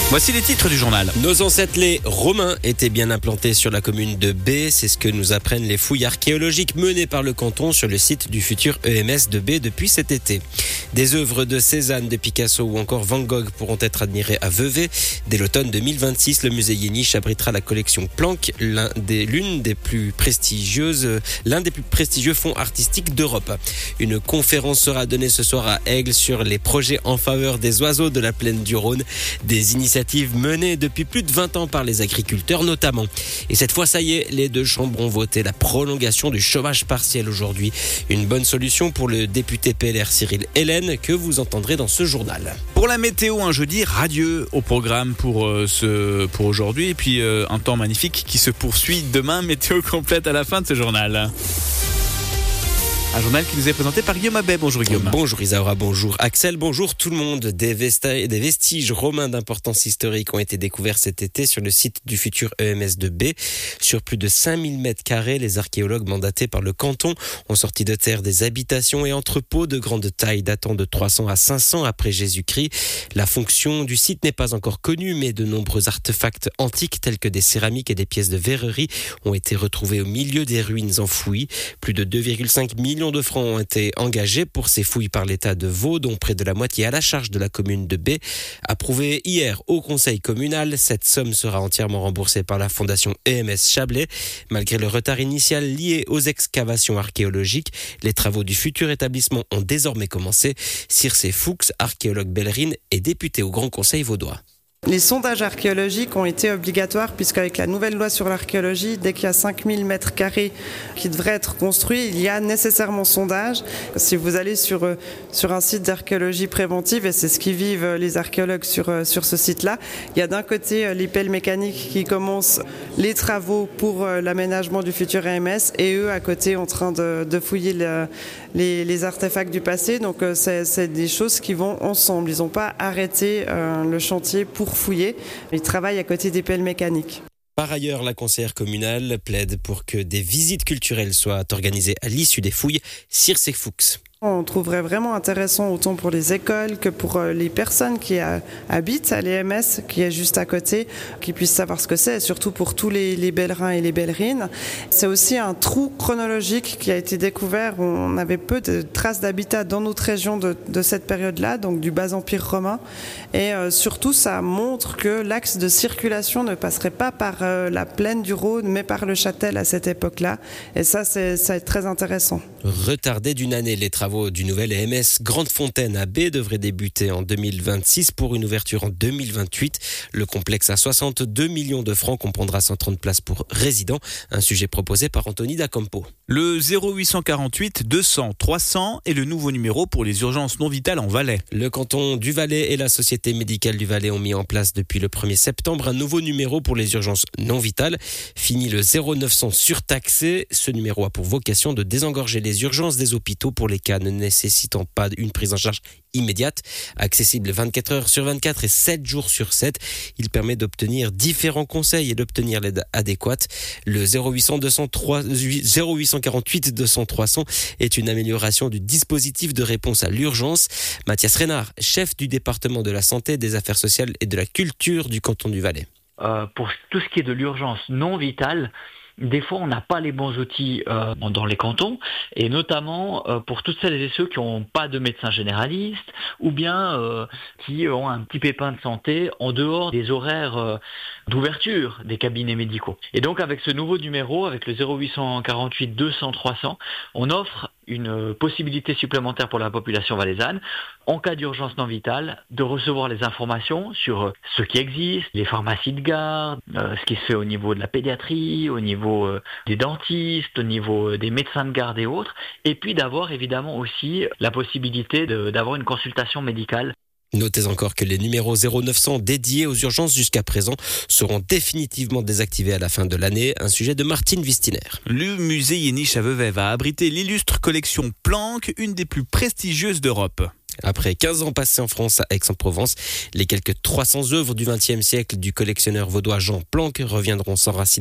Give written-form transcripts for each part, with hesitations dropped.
Voici les titres du journal. Nos ancêtres les Romains étaient bien implantés sur la commune de B. C'est ce que nous apprennent les fouilles archéologiques menées par le canton sur le site du futur EMS de B depuis cet été. Des œuvres de Cézanne, de Picasso ou encore Van Gogh pourront être admirées à Vevey. Dès l'automne 2026, le musée Jenisch abritera la collection Planck, l'un des plus prestigieux fonds artistiques d'Europe. Une conférence sera donnée ce soir à Aigle sur les projets en faveur des oiseaux de la plaine du Rhône. Des initiatives menées depuis plus de 20 ans par les agriculteurs notamment. Et cette fois, ça y est, les deux chambres ont voté la prolongation du chômage partiel aujourd'hui. Une bonne solution pour le député PLR Cyril Hélène que vous entendrez dans ce journal. Pour la météo, un jeudi radieux au programme pour aujourd'hui. Et puis un temps magnifique qui se poursuit demain. Météo complète à la fin de ce journal. Un journal qui nous est présenté par Guillaume Abbé. Bonjour Guillaume. Bonjour Isaura, bonjour Axel, bonjour tout le monde. Des vestiges romains d'importance historique ont été découverts cet été sur le site du futur EMS de B. Sur plus de 5000 mètres carrés, les archéologues mandatés par le canton ont sorti de terre des habitations et entrepôts de grande taille datant de 300 à 500 après Jésus-Christ. La fonction du site n'est pas encore connue, mais de nombreux artefacts antiques tels que des céramiques et des pièces de verrerie ont été retrouvés au milieu des ruines enfouies. Plus de 2,5 millions de francs ont été engagés pour ces fouilles par l'État de Vaud, dont près de la moitié à la charge de la commune de B. Approuvée hier au conseil communal, cette somme sera entièrement remboursée par la fondation EMS Chablais. Malgré le retard initial lié aux excavations archéologiques, les travaux du futur établissement ont désormais commencé. Circe Fuchs, archéologue bellerine, est député au Grand Conseil vaudois. Les sondages archéologiques ont été obligatoires puisqu'avec la nouvelle loi sur l'archéologie, dès qu'il y a 5000 mètres carrés qui devraient être construits, il y a nécessairement sondage. Si vous allez sur un site d'archéologie préventive, et c'est ce qui vivent les archéologues sur ce site-là, il y a d'un côté les pelles mécaniques qui commencent les travaux pour l'aménagement du futur EMS et eux à côté en train de fouiller les artefacts du passé. Donc c'est des choses qui vont ensemble. Ils n'ont pas arrêté le chantier pour fouiller. Ils travaillent à côté des pelles mécaniques. Par ailleurs, la conseillère communale plaide pour que des visites culturelles soient organisées à l'issue des fouilles. Circe Fuchs. On trouverait vraiment intéressant autant pour les écoles que pour les personnes qui habitent à l'EMS, qui est juste à côté, qui puissent savoir ce que c'est, et surtout pour tous les bellerins et les bellerines. C'est aussi un trou chronologique qui a été découvert. On avait peu de traces d'habitat dans notre région de cette période-là, donc du bas empire romain. Et surtout, ça montre que l'axe de circulation ne passerait pas par la plaine du Rhône, mais par le Châtel à cette époque-là. Et ça est très intéressant. Retardé d'une année, les travaux du nouvel EMS Grande Fontaine à B devraient débuter en 2026 pour une ouverture en 2028. Le complexe à 62 millions de francs comprendra 130 places pour résidents, un sujet proposé par Anthony Dacampo. Le 0848 200 300 est le nouveau numéro pour les urgences non vitales en Valais. Le canton du Valais et la Société médicale du Valais ont mis en place depuis le 1er septembre un nouveau numéro pour les urgences non vitales. Fini le 0900 surtaxé. Ce numéro a pour vocation de désengorger les urgences des hôpitaux pour les cas ne nécessitant pas une prise en charge immédiate. Accessible 24 heures sur 24 et 7 jours sur 7, il permet d'obtenir différents conseils et d'obtenir l'aide adéquate. Le 0848 200 300 est une amélioration du dispositif de réponse à l'urgence. Mathias Reynard, chef du département de la santé, des affaires sociales et de la culture du canton du Valais. Pour tout ce qui est de l'urgence non vitale, des fois, on n'a pas les bons outils dans les cantons, et notamment pour toutes celles et ceux qui n'ont pas de médecin généraliste ou bien qui ont un petit pépin de santé en dehors des horaires d'ouverture des cabinets médicaux. Et donc, avec ce nouveau numéro, avec le 0848 200 300, on offre une possibilité supplémentaire pour la population valaisanne, en cas d'urgence non vitale, de recevoir les informations sur ce qui existe, les pharmacies de garde, ce qui se fait au niveau de la pédiatrie, au niveau des dentistes, au niveau des médecins de garde et autres, et puis d'avoir évidemment aussi la possibilité d'avoir une consultation médicale. Notez encore que les numéros 0900 dédiés aux urgences jusqu'à présent seront définitivement désactivés à la fin de l'année. Un sujet de Martine Vistiner. Le musée Jenisch à Vevey va abriter l'illustre collection Planck, une des plus prestigieuses d'Europe. Après 15 ans passés en France à Aix-en-Provence, les quelques 300 œuvres du XXe siècle du collectionneur vaudois Jean Planck reviendront s'enraciner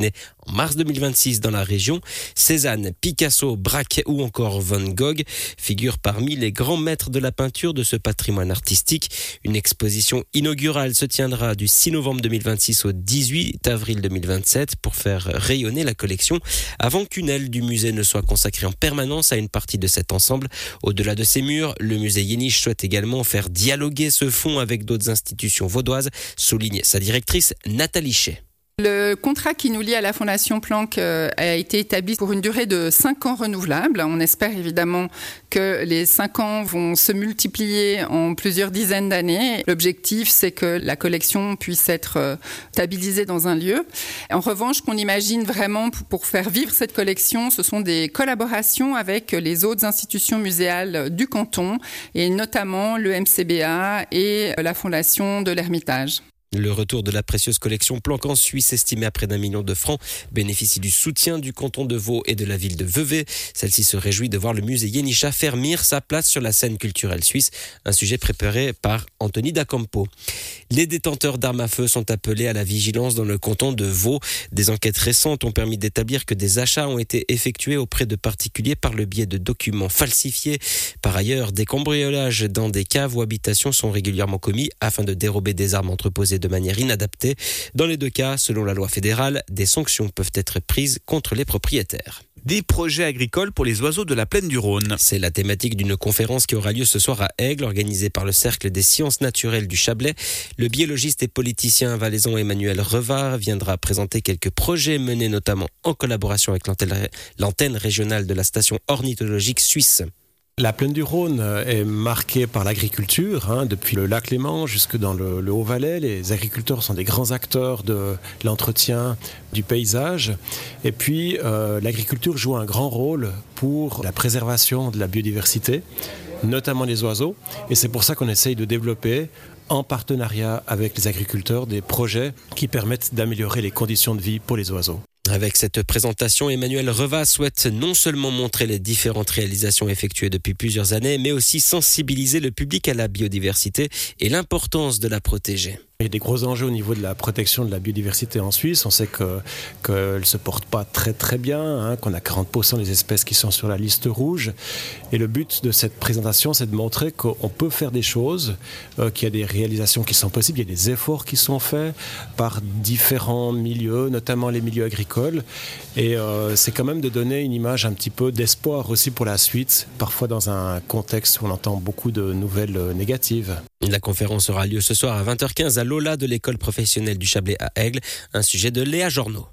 En mars 2026, dans la région, Cézanne, Picasso, Braque ou encore Van Gogh figurent parmi les grands maîtres de la peinture de ce patrimoine artistique. Une exposition inaugurale se tiendra du 6 novembre 2026 au 18 avril 2027 pour faire rayonner la collection avant qu'une aile du musée ne soit consacrée en permanence à une partie de cet ensemble. Au-delà de ces murs, le musée Jenisch souhaite également faire dialoguer ce fonds avec d'autres institutions vaudoises, souligne sa directrice Nathalie Chet. Le contrat qui nous lie à la Fondation Planck a été établi pour une durée de 5 ans renouvelable. On espère évidemment que les 5 ans vont se multiplier en plusieurs dizaines d'années. L'objectif, c'est que la collection puisse être stabilisée dans un lieu. En revanche, qu'on imagine vraiment pour faire vivre cette collection, ce sont des collaborations avec les autres institutions muséales du canton, et notamment le MCBA et la Fondation de l'Ermitage. Le retour de la précieuse collection Planck en Suisse, estimée à près d'1 million de francs, bénéficie du soutien du canton de Vaud et de la ville de Vevey. Celle-ci se réjouit de voir le musée Jenisch affermir sa place sur la scène culturelle suisse, un sujet préparé par Anthony Dacampo. Les détenteurs d'armes à feu sont appelés à la vigilance dans le canton de Vaud. Des enquêtes récentes ont permis d'établir que des achats ont été effectués auprès de particuliers par le biais de documents falsifiés. Par ailleurs, des cambriolages dans des caves ou habitations sont régulièrement commis afin de dérober des armes entreposées de manière inadaptée. Dans les deux cas, selon la loi fédérale, des sanctions peuvent être prises contre les propriétaires. Des projets agricoles pour les oiseaux de la plaine du Rhône. C'est la thématique d'une conférence qui aura lieu ce soir à Aigle, organisée par le Cercle des sciences naturelles du Chablais. Le biologiste et politicien valaisan Emmanuel Revard viendra présenter quelques projets menés notamment en collaboration avec l'antenne régionale de la station ornithologique suisse. La plaine du Rhône est marquée par l'agriculture, depuis le lac Léman jusque dans le Haut-Valais. Les agriculteurs sont des grands acteurs de l'entretien du paysage. Et puis, l'agriculture joue un grand rôle pour la préservation de la biodiversité, notamment des oiseaux. Et c'est pour ça qu'on essaye de développer, en partenariat avec les agriculteurs, des projets qui permettent d'améliorer les conditions de vie pour les oiseaux. Avec cette présentation, Emmanuel Revard souhaite non seulement montrer les différentes réalisations effectuées depuis plusieurs années, mais aussi sensibiliser le public à la biodiversité et l'importance de la protéger. Il y a des gros enjeux au niveau de la protection de la biodiversité en Suisse. On sait qu'elle ne se porte pas très très bien, qu'on a 40% des espèces qui sont sur la liste rouge. Et le but de cette présentation, c'est de montrer qu'on peut faire des choses, qu'il y a des réalisations qui sont possibles, il y a des efforts qui sont faits par différents milieux, notamment les milieux agricoles. Et c'est quand même de donner une image un petit peu d'espoir aussi pour la suite, parfois dans un contexte où on entend beaucoup de nouvelles négatives. La conférence aura lieu ce soir à 20h15 à l'Aula de l'école professionnelle du Chablais à Aigle, un sujet de Léa Jornaud.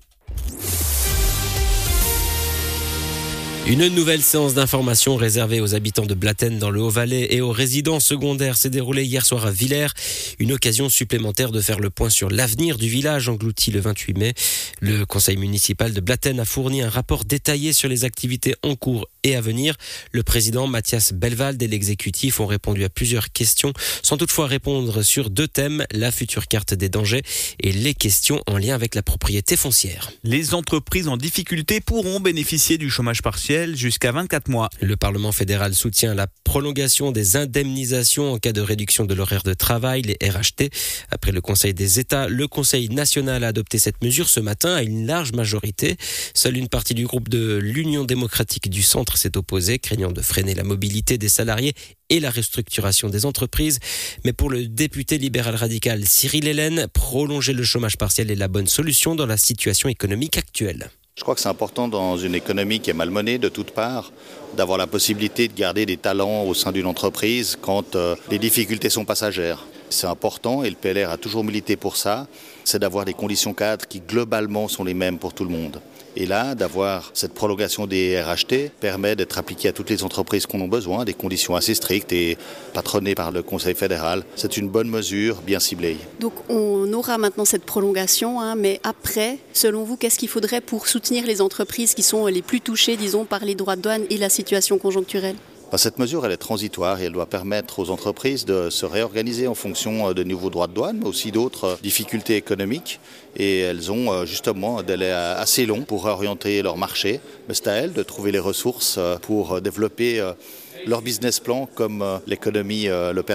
Une nouvelle séance d'information réservée aux habitants de Blatten dans le Haut-Valais et aux résidents secondaires s'est déroulée hier soir à Villers. Une occasion supplémentaire de faire le point sur l'avenir du village englouti le 28 mai. Le conseil municipal de Blatten a fourni un rapport détaillé sur les activités en cours et à venir. Le président Mathias Belwald et l'exécutif ont répondu à plusieurs questions sans toutefois répondre sur 2 thèmes, la future carte des dangers et les questions en lien avec la propriété foncière. Les entreprises en difficulté pourront bénéficier du chômage partiel jusqu'à 24 mois. Le Parlement fédéral soutient la prolongation des indemnisations en cas de réduction de l'horaire de travail, les RHT. Après le Conseil des États, le Conseil national a adopté cette mesure ce matin à une large majorité. Seule une partie du groupe de l'Union démocratique du centre s'est opposée, craignant de freiner la mobilité des salariés et la restructuration des entreprises. Mais pour le député libéral radical Cyril Hélène, prolonger le chômage partiel est la bonne solution dans la situation économique actuelle. Je crois que c'est important dans une économie qui est malmenée de toutes parts, d'avoir la possibilité de garder des talents au sein d'une entreprise quand les difficultés sont passagères. C'est important et le PLR a toujours milité pour ça, c'est d'avoir des conditions cadres qui globalement sont les mêmes pour tout le monde. Et là, d'avoir cette prolongation des RHT permet d'être appliquée à toutes les entreprises qui en ont besoin, des conditions assez strictes et patronnées par le Conseil fédéral. C'est une bonne mesure, bien ciblée. Donc on aura maintenant cette prolongation, mais après, selon vous, qu'est-ce qu'il faudrait pour soutenir les entreprises qui sont les plus touchées, disons, par les droits de douane et la situation conjoncturelle ? Cette mesure, elle est transitoire et elle doit permettre aux entreprises de se réorganiser en fonction de nouveaux droits de douane, mais aussi d'autres difficultés économiques. Et elles ont justement un délai assez long pour orienter leur marché. Mais c'est à elles de trouver les ressources pour développer leur business plan comme l'économie le permet.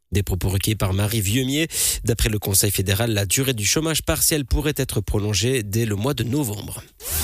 Des propos recueillis par Marie Vieumier. D'après le Conseil fédéral, la durée du chômage partiel pourrait être prolongée dès le mois de novembre.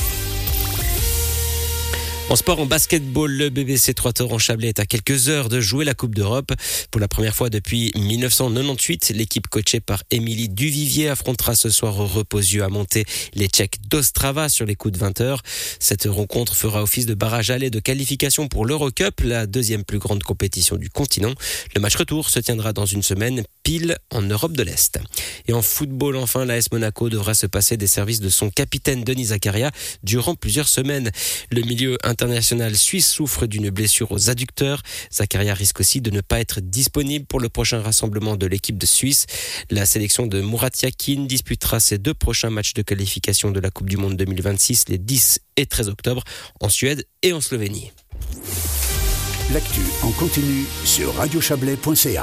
En sport, en basketball, le BBC Troyes-Oran-Chablais est à quelques heures de jouer la Coupe d'Europe. Pour la première fois depuis 1998, l'équipe coachée par Émilie Duvivier affrontera ce soir au Reposieux à monter les Tchèques d'Ostrava sur les coups de 20h. Cette rencontre fera office de barrage aller de qualification pour l'Eurocup, la deuxième plus grande compétition du continent. Le match retour se tiendra dans une semaine, pile en Europe de l'Est. Et en football, enfin, l'AS Monaco devra se passer des services de son capitaine Denis Zakaria durant plusieurs semaines. Le milieu international suisse souffre d'une blessure aux adducteurs. Zakaria risque aussi de ne pas être disponible pour le prochain rassemblement de l'équipe de Suisse. La sélection de Murat Yakin disputera ses 2 prochains matchs de qualification de la Coupe du Monde 2026 les 10 et 13 octobre en Suède et en Slovénie. L'actu en continu sur radiochablais.ch.